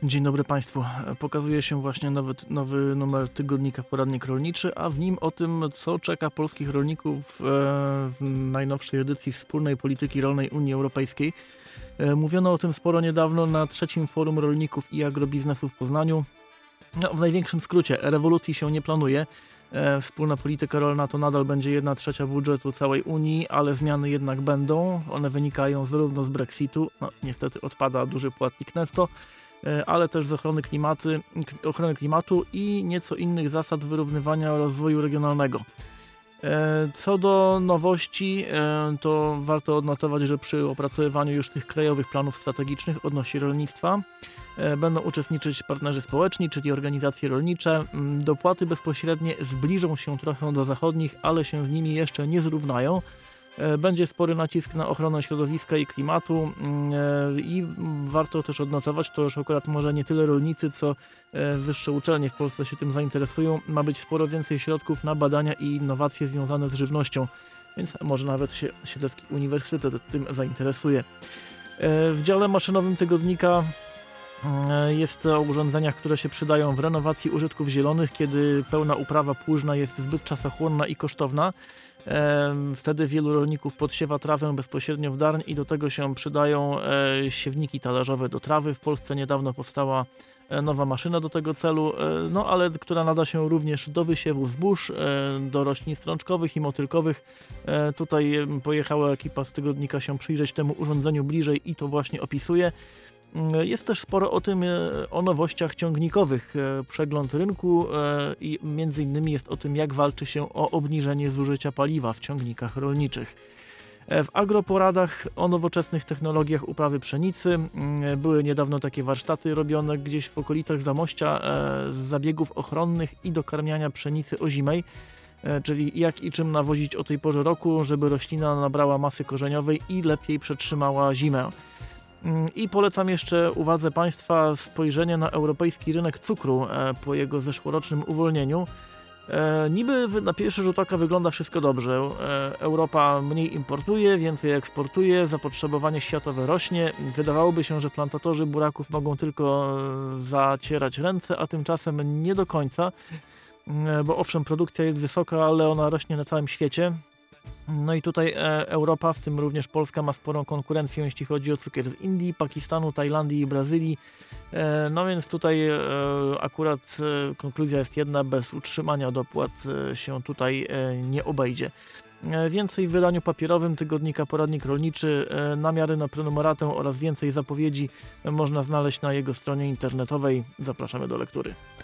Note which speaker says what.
Speaker 1: Dzień dobry Państwu. Pokazuje się właśnie nowy numer tygodnika Poradnik Rolniczy, a w nim o tym, co czeka polskich rolników w najnowszej edycji wspólnej polityki rolnej Unii Europejskiej. Mówiono o tym sporo niedawno na trzecim Forum Rolników i Agrobiznesu w Poznaniu. No, w największym skrócie, rewolucji się nie planuje. Wspólna polityka rolna to nadal będzie 1/3 budżetu całej Unii, ale zmiany jednak będą. One wynikają zarówno z Brexitu, no, niestety odpada duży płatnik netto, ale też z ochrony klimatu i nieco innych zasad wyrównywania rozwoju regionalnego. Co do nowości, to warto odnotować, że przy opracowywaniu już tych krajowych planów strategicznych odnośnie rolnictwa będą uczestniczyć partnerzy społeczni, czyli organizacje rolnicze. Dopłaty bezpośrednie zbliżą się trochę do zachodnich, ale się z nimi jeszcze nie zrównają. Będzie spory nacisk na ochronę środowiska i klimatu i warto też odnotować, to już akurat może nie tyle rolnicy, co wyższe uczelnie w Polsce się tym zainteresują. Ma być sporo więcej środków na badania i innowacje związane z żywnością, więc może nawet się Siedlecki Uniwersytet tym zainteresuje. W dziale maszynowym tygodnika jest o urządzeniach, które się przydają w renowacji użytków zielonych, kiedy pełna uprawa płużna jest zbyt czasochłonna i kosztowna. Wtedy wielu rolników podsiewa trawę bezpośrednio w darń i do tego się przydają siewniki talerzowe do trawy. W Polsce niedawno powstała nowa maszyna do tego celu, no ale która nada się również do wysiewu zbóż, do roślin strączkowych i motylkowych. Tutaj pojechała ekipa z tygodnika się przyjrzeć temu urządzeniu bliżej i to właśnie opisuje. Jest też sporo o nowościach ciągnikowych. Przegląd rynku i między innymi jest o tym, jak walczy się o obniżenie zużycia paliwa w ciągnikach rolniczych. W agroporadach o nowoczesnych technologiach uprawy pszenicy. Były niedawno takie warsztaty robione gdzieś w okolicach Zamościa z zabiegów ochronnych i dokarmiania pszenicy ozimej, czyli jak i czym nawozić o tej porze roku, żeby roślina nabrała masy korzeniowej i lepiej przetrzymała zimę. I polecam jeszcze uwadze Państwa spojrzenie na europejski rynek cukru po jego zeszłorocznym uwolnieniu. Niby na pierwszy rzut oka wygląda wszystko dobrze. Europa mniej importuje, więcej eksportuje, zapotrzebowanie światowe rośnie. Wydawałoby się, że plantatorzy buraków mogą tylko zacierać ręce, a tymczasem nie do końca. Bo owszem, produkcja jest wysoka, ale ona rośnie na całym świecie. No i tutaj Europa, w tym również Polska, ma sporą konkurencję, jeśli chodzi o cukier z Indii, Pakistanu, Tajlandii i Brazylii. No więc tutaj akurat konkluzja jest jedna, bez utrzymania dopłat się tutaj nie obejdzie. Więcej w wydaniu papierowym tygodnika Poradnik Rolniczy, namiary na prenumeratę oraz więcej zapowiedzi można znaleźć na jego stronie internetowej. Zapraszamy do lektury.